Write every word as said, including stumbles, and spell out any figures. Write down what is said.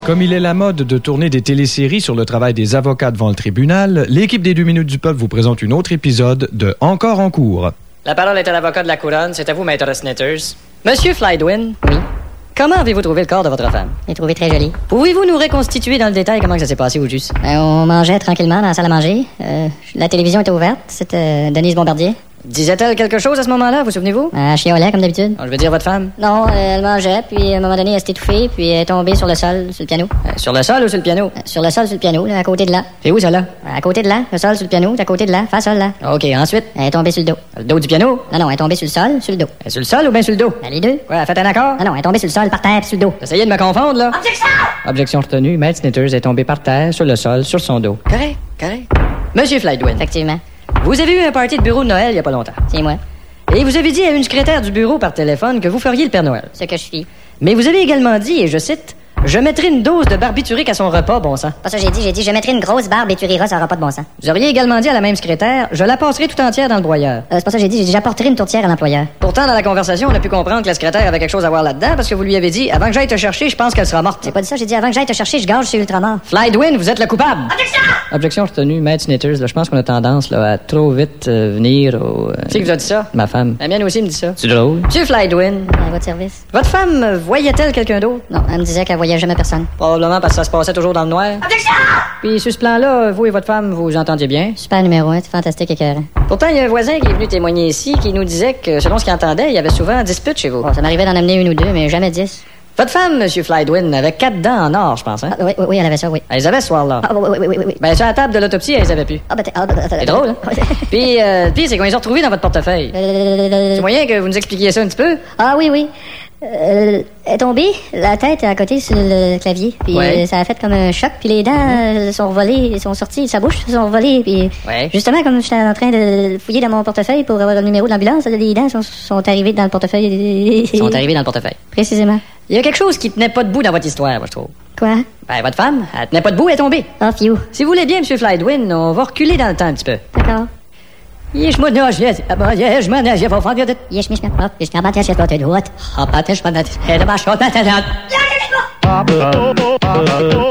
Comme il est la mode de tourner des téléséries sur le travail des avocats devant le tribunal, l'équipe des deux minutes du peuple vous présente un autre épisode de Encore en cours. La parole est à l'avocat de la couronne. C'est à vous, maître Snitters. Monsieur Flydwin. Oui. Comment avez-vous trouvé le corps de votre femme? J'ai trouvé très joli. Pouvez-vous nous reconstituer dans le détail comment ça s'est passé au juste? Euh, on mangeait tranquillement dans la salle à manger. Euh, la télévision était ouverte. C'était euh, Denise Bombardier. Disait-elle quelque chose à ce moment-là, vous souvenez-vous? Elle chiolait comme d'habitude. Je veux dire votre femme. Non, euh, elle mangeait, puis à un moment donné, elle s'est étouffée, puis elle est tombée sur le sol, sur le piano. Euh, sur le sol ou sur le piano? Euh, sur le sol, sur le piano, là, à côté de là. C'est où ça là? À côté de là, le sol sur le piano, c'est à côté de là, fa sol là. OK, ensuite? Elle est tombée sur le dos. Le dos du piano? Non, non, elle est tombée sur le sol, sur le dos. Euh, sur le sol ou bien sur le dos? Ben, les deux. Quoi, faites un accord? Non, non, elle est tombée sur le sol, par terre, puis sur le dos. Essayez de me confondre, là. Objection! Objection retenue. Maître Snitters est tombé par terre, sur le sol, sur son dos. Correct, correct. Monsieur Flydwin, Effectivement. vous avez eu un party de bureau de Noël il y a pas longtemps. C'est moi. Et vous avez dit à une secrétaire du bureau par téléphone que vous feriez le Père Noël. Ce que je suis. Mais vous avez également dit, et je cite, « Je mettrai une dose de barbiturique à son repas, bon sang. Pas ça que j'ai dit, j'ai dit, je mettrai une grosse barbe et tu riras, ça aura pas de bon sens. » Vous auriez également dit à la même secrétaire, « Je la passerai tout entière dans le broyeur. Euh, c'est pas ça que j'ai dit, j'ai dit, j'apporterai une tourtière à l'employeur. » Pourtant, dans la conversation, on a pu comprendre que la secrétaire avait quelque chose à voir là-dedans parce que vous lui avez dit, « Avant que j'aille te chercher, je pense qu'elle sera morte. J'ai pas dit ça, j'ai dit, avant que j'aille te chercher, je gage chez Ultramar. » Flydwin, vous êtes le coupable. Objection! Objection retenue, Maître Snitters. Là, je pense qu'on a tendance là, à trop vite euh, venir au... Euh, Qui vous a dit ça? Ben, Ma femme. La mienne aussi me dit ça. C'est drôle. Monsieur Flydwin, À votre service. votre femme euh, voyait-elle quelqu'un d'autre? Non, elle me disait qu'elle voyait jamais personne. Probablement parce que ça se passait toujours dans le noir. Objection! Puis sur ce plan-là, vous et votre femme, vous vous entendiez bien. Super numéro un, c'est fantastique et écœurant. Pourtant, il y a un voisin qui est venu témoigner ici qui nous disait que, selon ce qu'il entendait, il y avait souvent dispute chez vous. Bon, ça m'arrivait d'en amener une ou deux, mais jamais dix. Votre femme, Monsieur Flydwin, avait quatre dents en or, je pense, hein? Ah, oui, oui, oui, elle avait ça, oui. Elle les avait ce soir-là. Ah, oui, oui, oui, oui, oui. Ben, sur la table de l'autopsie, elle les avait plus. Ah, ben, t'es- ah, ben, C'est drôle, hein? Puis, euh, puis c'est qu'on les a retrouvés dans votre portefeuille. Euh, C'est moyen que vous nous expliquiez ça un petit peu? Ah, oui, oui. Euh, elle est tombée, la tête à côté sur le clavier, puis Ouais. euh, ça a fait comme un choc, puis les dents euh, sont volées, sont sorties de sa bouche, sont volées, puis Ouais. justement, comme j'étais en train de fouiller dans mon portefeuille pour avoir le numéro de l'ambulance, les dents sont, sont arrivées dans le portefeuille. Ils sont arrivés dans le portefeuille. Précisément. Il y a quelque chose qui tenait pas debout dans votre histoire, moi, je trouve. Quoi? Ben, votre femme, elle tenait pas debout, elle est tombée. Ah, fiou. Si vous voulez bien, Monsieur Flydwin, on va reculer dans le temps un petit peu. D'accord. Yesh, moi, non, je l'ai- ah, bon, yesh, moi, non, je vais faire de- Yesh, mish, mish, hop, yesh, kabat, yesh, yesh, yesh, yesh, Ah, pas, je vais- je vais- je vais- je vais- je vais- je vais-